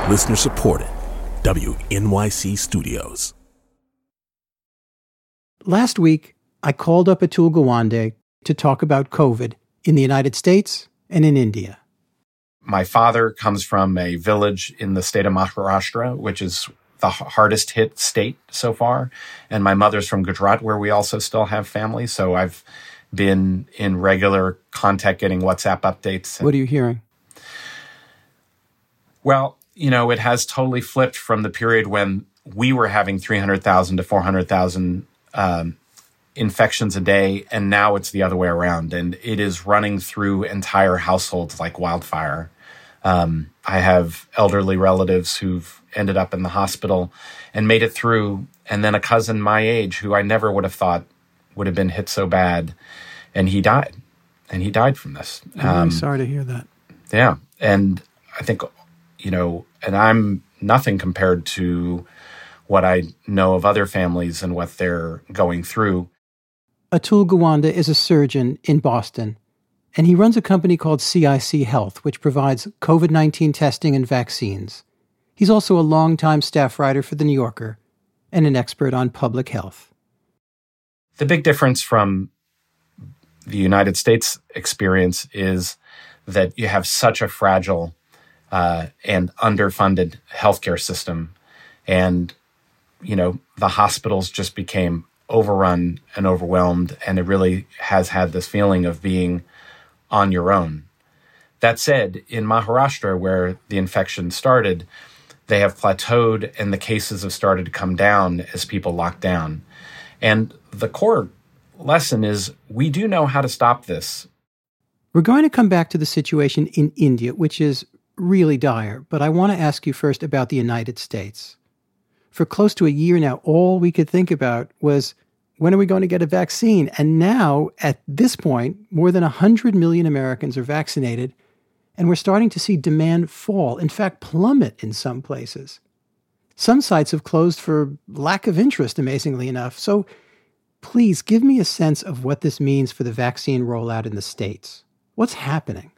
Listener supported. WNYC Studios. Last week, I called up Atul Gawande to talk about COVID in the United States and in India. My father comes from a village in the state of Maharashtra, which is the hardest hit state so far. And my mother's from Gujarat, where we also still have family. So I've been in regular contact getting WhatsApp updates. What are you hearing? Well, it has totally flipped from the period when we were having 300,000 to 400,000 infections a day, and now it's the other way around, and it is running through entire households like wildfire. I have elderly relatives who've ended up in the hospital and made it through, and then a cousin my age who I never would have thought would have been hit so bad, and he died. And he died from this. I'm really sorry to hear that. Yeah, and I think, and I'm nothing compared to what I know of other families and what they're going through. Atul Gawande is a surgeon in Boston, and he runs a company called CIC Health, which provides COVID-19 testing and vaccines. He's also a longtime staff writer for The New Yorker and an expert on public health. The big difference from the United States experience is that you have such a fragile and underfunded healthcare system. And, the hospitals just became overrun and overwhelmed, and it really has had this feeling of being on your own. That said, in Maharashtra, where the infection started, they have plateaued and the cases have started to come down as people lock down. And the core lesson is we do know how to stop this. We're going to come back to the situation in India, which is really dire, but I want to ask you first about the United States. For close to a year now, all we could think about was, when are we going to get a vaccine? And now, at this point, more than 100 million Americans are vaccinated, and we're starting to see demand fall, in fact, plummet in some places. Some sites have closed for lack of interest, amazingly enough. So please give me a sense of what this means for the vaccine rollout in the States. What's happening?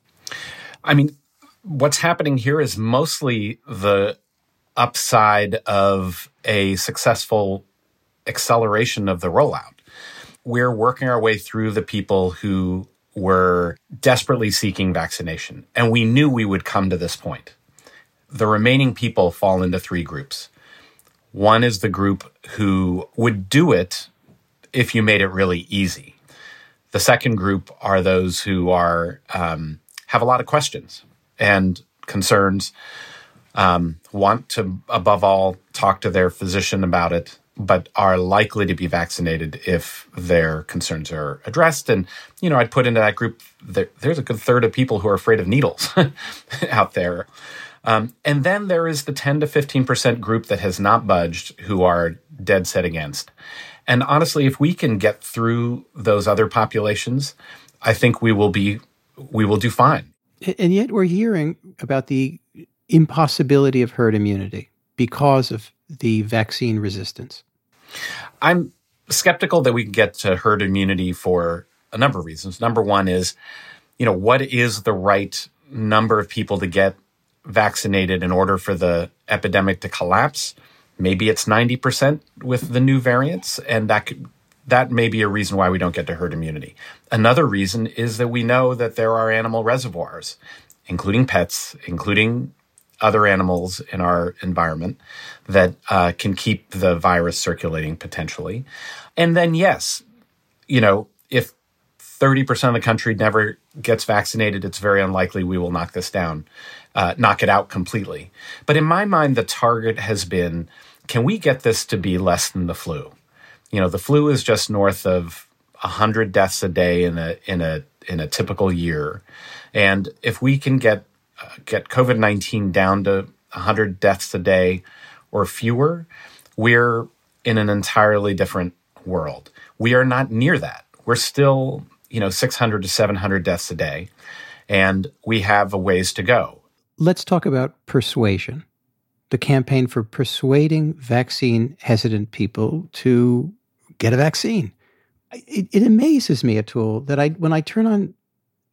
What's happening here is mostly the upside of a successful acceleration of the rollout. We're working our way through the people who were desperately seeking vaccination, and we knew we would come to this point. The remaining people fall into three groups. One is the group who would do it if you made it really easy. The second group are those who are have a lot of questions and concerns, want to, above all, talk to their physician about it, but are likely to be vaccinated if their concerns are addressed. And, I'd put into that group, there's a good third of people who are afraid of needles out there. And then there is the 10 to 15% group that has not budged, who are dead set against. And honestly, if we can get through those other populations, I think we will do fine. And yet we're hearing about the impossibility of herd immunity because of the vaccine resistance. I'm skeptical that we can get to herd immunity for a number of reasons. Number one is, what is the right number of people to get vaccinated in order for the epidemic to collapse? Maybe it's 90% with the new variants, and that may be a reason why we don't get to herd immunity. Another reason is that we know that there are animal reservoirs, including pets, including other animals in our environment, that can keep the virus circulating potentially. And then, yes, if 30% of the country never gets vaccinated, it's very unlikely we will knock this down, knock it out completely. But in my mind, the target has been, can we get this to be less than the flu? The flu is just north of 100 deaths a day in a typical year. And if we can get COVID-19 down to 100 deaths a day or fewer, we're in an entirely different world. We are not near that. We're still, 600 to 700 deaths a day, and we have a ways to go. Let's talk about persuasion, the campaign for persuading vaccine-hesitant people to get a vaccine. It amazes me, Atul, that when I turn on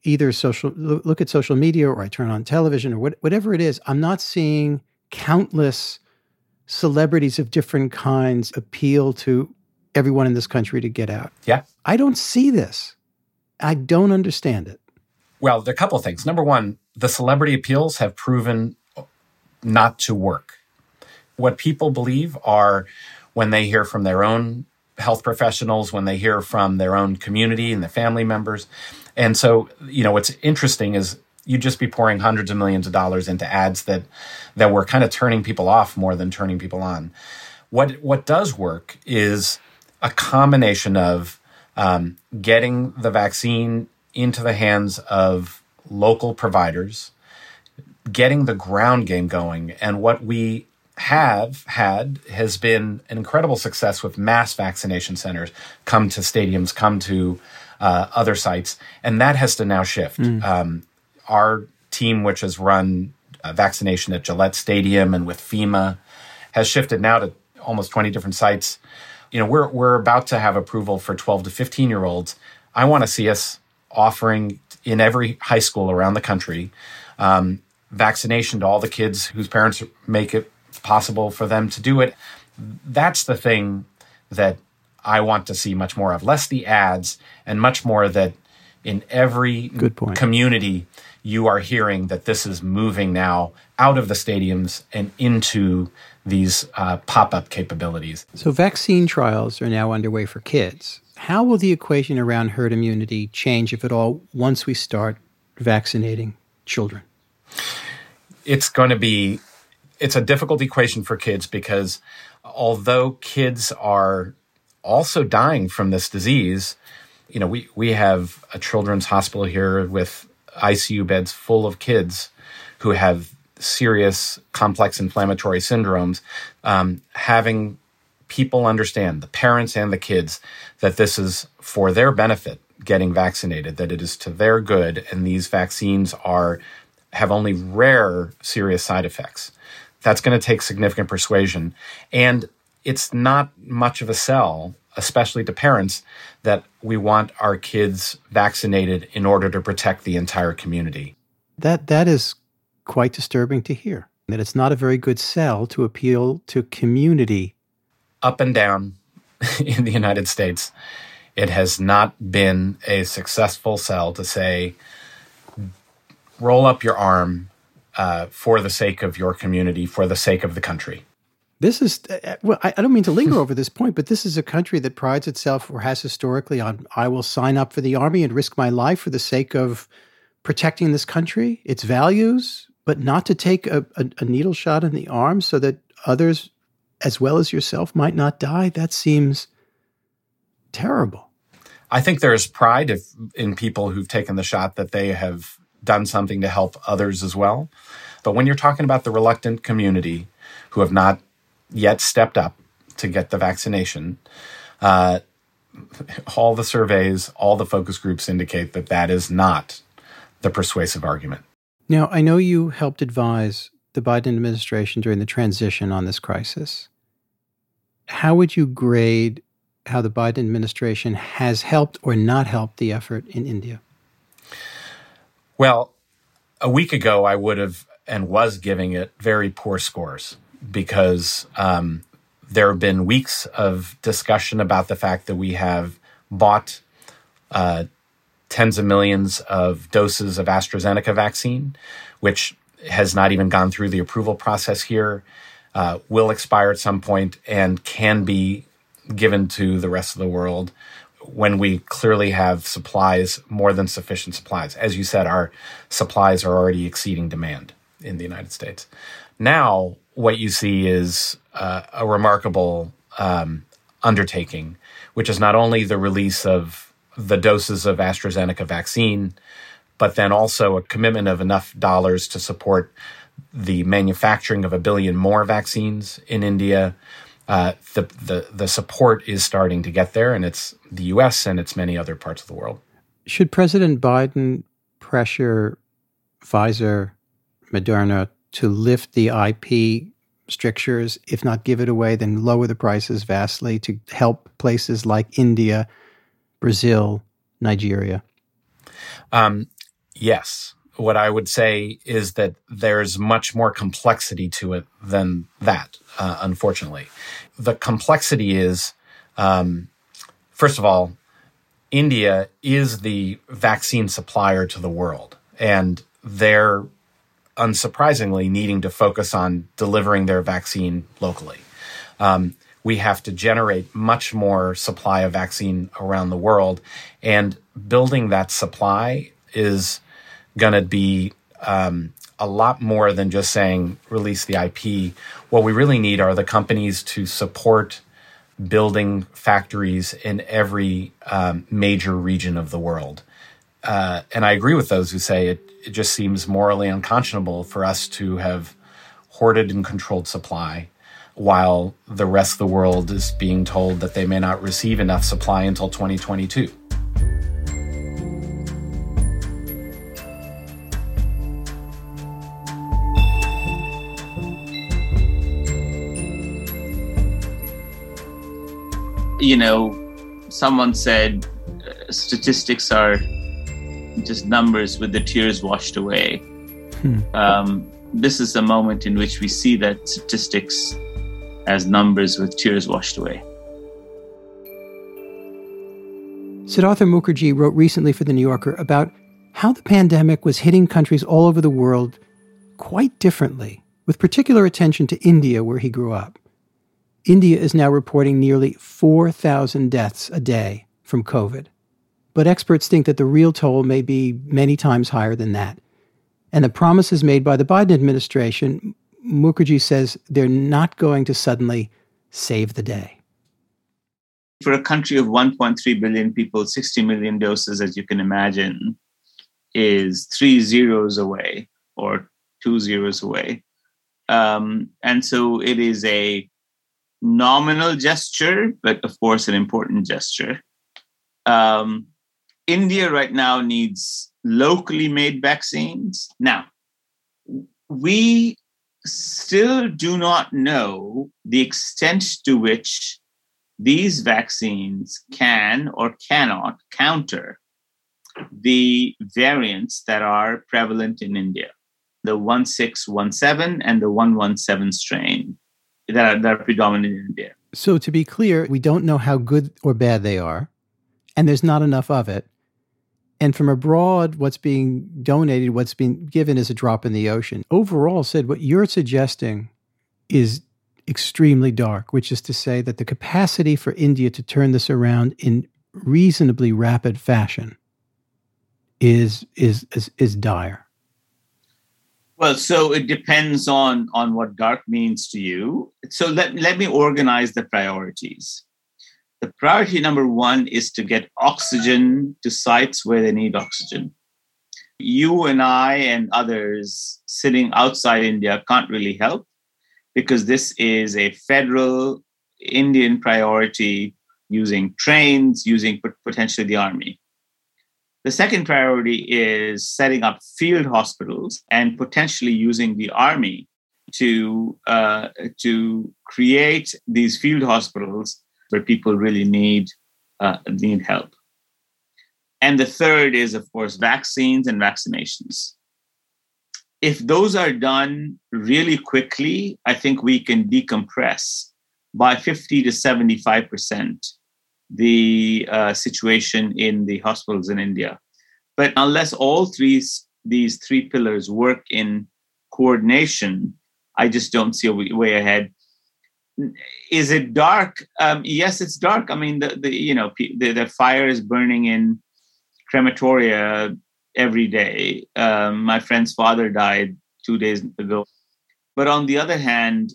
either look at social media, or I turn on television, or whatever it is, I'm not seeing countless celebrities of different kinds appeal to everyone in this country to get out. Yeah. I don't see this. I don't understand it. Well, there are a couple of things. Number one, the celebrity appeals have proven not to work. What people believe are when they hear from their own health professionals, when they hear from their own community and the family members. And so, what's interesting is you'd just be pouring hundreds of millions of dollars into ads that were kind of turning people off more than turning people on. What does work is a combination of getting the vaccine into the hands of local providers, getting the ground game going. And what we have had has been an incredible success with mass vaccination centers come to stadiums, come to other sites. And that has to now shift. Our team, which has run vaccination at Gillette Stadium and with FEMA, has shifted now to almost 20 different sites. We're about to have approval for 12 to 15-year-olds. I want to see us offering in every high school around the country vaccination to all the kids whose parents make it possible for them to do it. That's the thing that I want to see much more of. Less the ads and much more that in every community you are hearing that this is moving now out of the stadiums and into these pop-up capabilities. So vaccine trials are now underway for kids. How will the equation around herd immunity change, if at all, once we start vaccinating children? It's a difficult equation for kids because although kids are also dying from this disease, we have a children's hospital here with ICU beds full of kids who have serious complex inflammatory syndromes. Having people understand, the parents and the kids, that this is for their benefit, getting vaccinated, that it is to their good, and these vaccines have only rare serious side effects. That's going to take significant persuasion. And it's not much of a sell, especially to parents, that we want our kids vaccinated in order to protect the entire community. That is quite disturbing to hear, that it's not a very good sell to appeal to community. Up and down in the United States, it has not been a successful sell to say, roll up your arm for the sake of your community, for the sake of the country. This is, I don't mean to linger over this point, but this is a country that prides itself, or has historically, on, I will sign up for the army and risk my life for the sake of protecting this country, its values, but not to take a needle shot in the arm so that others, as well as yourself, might not die. That seems terrible. I think there is pride in people who've taken the shot that they have done something to help others as well. But when you're talking about the reluctant community who have not yet stepped up to get the vaccination, all the surveys, all the focus groups indicate that that is not the persuasive argument. Now, I know you helped advise the Biden administration during the transition on this crisis. How would you grade how the Biden administration has helped or not helped the effort in India? Well, a week ago, I would have and was giving it very poor scores because there have been weeks of discussion about the fact that we have bought tens of millions of doses of AstraZeneca vaccine, which has not even gone through the approval process here, will expire at some point and can be given to the rest of the world when we clearly have supplies, more than sufficient supplies. As you said, our supplies are already exceeding demand in the United States. Now, what you see is a remarkable undertaking, which is not only the release of the doses of AstraZeneca vaccine, but then also a commitment of enough dollars to support the manufacturing of 1 billion more vaccines in India. The support is starting to get there, and it's the U.S. and it's many other parts of the world. Should President Biden pressure Pfizer, Moderna to lift the IP strictures, if not give it away, then lower the prices vastly to help places like India, Brazil, Nigeria? Yes. What I would say is that there's much more complexity to it than that, unfortunately. The complexity is, first of all, India is the vaccine supplier to the world, and they're unsurprisingly needing to focus on delivering their vaccine locally. We have to generate much more supply of vaccine around the world, and building that supply is going to be a lot more than just saying release the IP. What we really need are the companies to support building factories in every major region of the world. And I agree with those who say it just seems morally unconscionable for us to have hoarded and controlled supply while the rest of the world is being told that they may not receive enough supply until 2022. Someone said statistics are just numbers with the tears washed away. This is a moment in which we see that statistics as numbers with tears washed away. Siddhartha Mukherjee wrote recently for The New Yorker about how the pandemic was hitting countries all over the world quite differently, with particular attention to India, where he grew up. India is now reporting nearly 4,000 deaths a day from COVID. But experts think that the real toll may be many times higher than that. And the promises made by the Biden administration, Mukherjee says they're not going to suddenly save the day. For a country of 1.3 billion people, 60 million doses, as you can imagine, is 3 zeros away or 2 zeros away. And so it is a nominal gesture, but of course an important gesture. India right now needs locally made vaccines. Now, we still do not know the extent to which these vaccines can or cannot counter the variants that are prevalent in India, the 1617 and the 117 strain that are predominant in India. So to be clear, we don't know how good or bad they are, and there's not enough of it. And from abroad, what's being donated, what's being given is a drop in the ocean. Overall, Sid, what you're suggesting is extremely dark, which is to say that the capacity for India to turn this around in reasonably rapid fashion is dire. Well, so it depends on what dark means to you. So let me organize the priorities. The priority number one is to get oxygen to sites where they need oxygen. You and I and others sitting outside India can't really help because this is a federal Indian priority using trains, using potentially the army. The second priority is setting up field hospitals and potentially using the army to create these field hospitals where people really need help. And the third is, of course, vaccines and vaccinations. If those are done really quickly, I think we can decompress by 50 to 75% the situation in the hospitals in India. But unless all these three pillars work in coordination, I just don't see a way ahead. Is it dark? Yes, it's dark. I mean, the fire is burning in crematoria every day. My friend's father died 2 days ago. But on the other hand,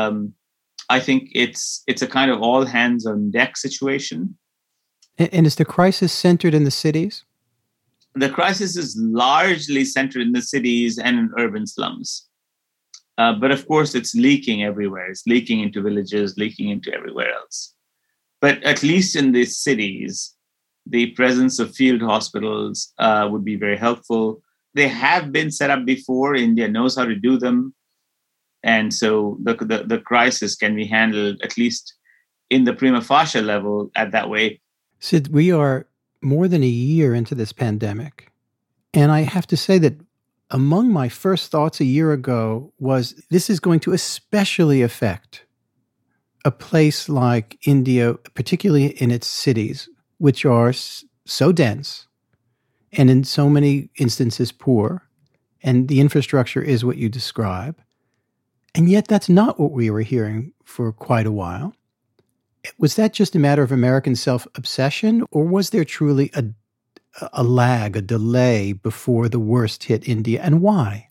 I think it's a kind of all hands on deck situation. And is the crisis centered in the cities? The crisis is largely centered in the cities and in urban slums. But of course, it's leaking everywhere. It's leaking into villages, leaking into everywhere else. But at least in these cities, the presence of field hospitals would be very helpful. They have been set up before. India knows how to do them. And so the crisis can be handled, at least in the prima facie level, at that way. Sid, we are more than a year into this pandemic. And I have to say that among my first thoughts a year ago was this is going to especially affect a place like India, particularly in its cities, which are so dense and in so many instances poor, and the infrastructure is what you describe. And yet that's not what we were hearing for quite a while. Was that just a matter of American self-obsession, or was there truly a lag, a delay before the worst hit India, and why?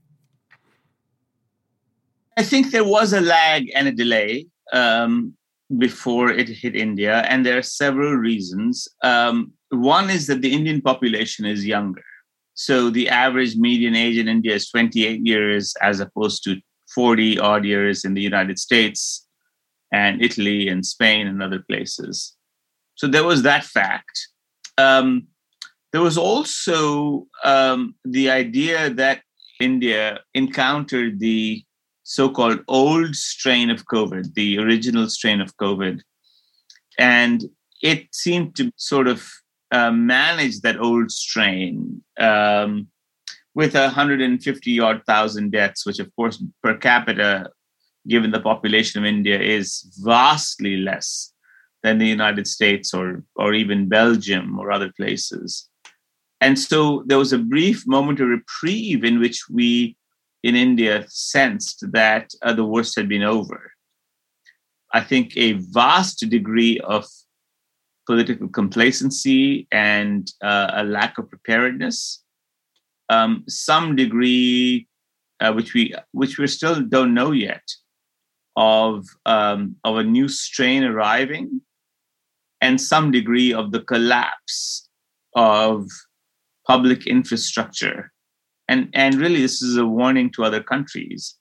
I think there was a lag and a delay before it hit India, and there are several reasons. One is that the Indian population is younger. So the average median age in India is 28 years as opposed to 40 odd years in the United States and Italy and Spain and other places. So there was that fact. There was also the idea that India encountered the so-called old strain of COVID, the original strain of COVID. And it seemed to sort of manage that old strain with 150-odd thousand deaths, which, of course, per capita, given the population of India, is vastly less than the United States or even Belgium or other places. And so there was a brief moment of reprieve in which we in India sensed that the worst had been over. I think a vast degree of political complacency and a lack of preparedness, some degree, which we still don't know yet, of a new strain arriving, and some degree of the collapse of public infrastructure. And really, this is a warning to other countries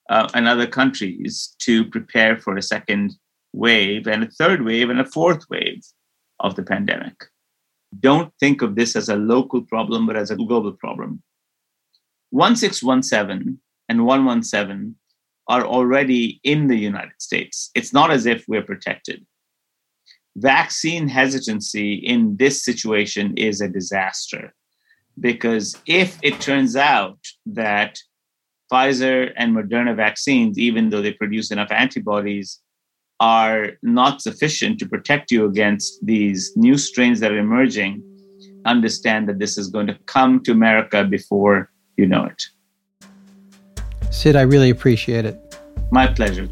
to prepare for a second wave and a third wave and a fourth wave of the pandemic. Don't think of this as a local problem, but as a global problem. 1617 and 117 are already in the United States. It's not as if we're protected. Vaccine hesitancy in this situation is a disaster, because if it turns out that Pfizer and Moderna vaccines, even though they produce enough antibodies, are not sufficient to protect you against these new strains that are emerging, understand that this is going to come to America before you know it. Sid, I really appreciate it. My pleasure.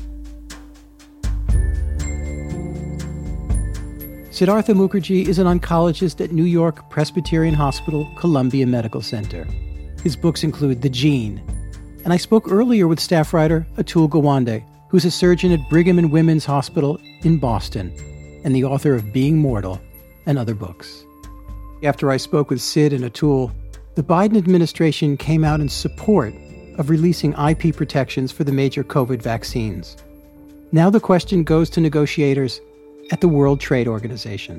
Siddhartha Mukherjee is an oncologist at New York Presbyterian Hospital, Columbia Medical Center. His books include The Gene. And I spoke earlier with staff writer Atul Gawande, who's a surgeon at Brigham and Women's Hospital in Boston and the author of Being Mortal and other books. After I spoke with Sid and Atul, the Biden administration came out in support of releasing IP protections for the major COVID vaccines. Now the question goes to negotiators at the World Trade Organization.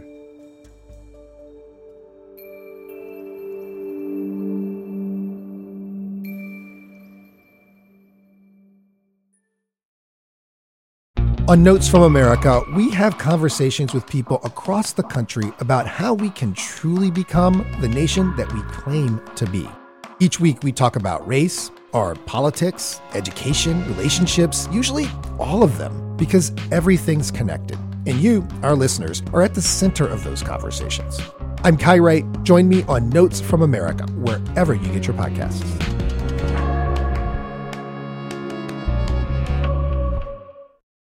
On Notes from America, we have conversations with people across the country about how we can truly become the nation that we claim to be. Each week we talk about race, our politics, education, relationships, usually all of them, because everything's connected. And you, our listeners, are at the center of those conversations. I'm Kai Wright. Join me on Notes from America, wherever you get your podcasts.